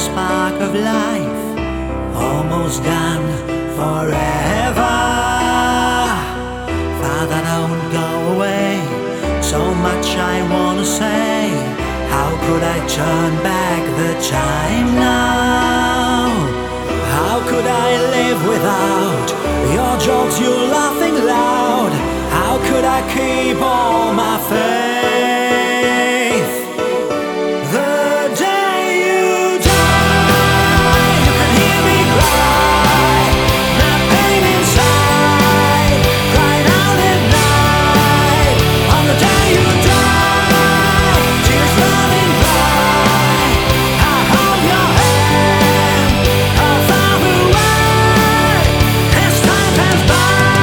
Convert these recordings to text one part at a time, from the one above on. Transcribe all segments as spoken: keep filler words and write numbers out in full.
spark of life, almost gone forever. Father, don't go away, so much I wanna say. How could I turn back the time now? How could I live without your jokes, you laughing loud? How could I keep all my faith? The day you die, you can hear me cry, my pain inside, crying out at night. On the day you die, tears running dry, I hold your hand, how far away as time passes by.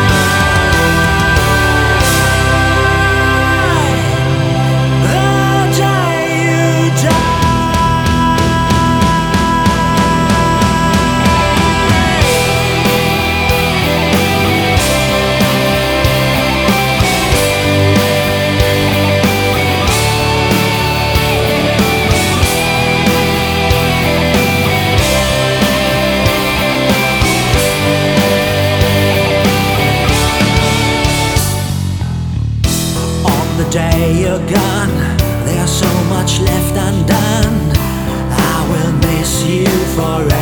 The day you're gone, there's so much left undone. I will miss you forever.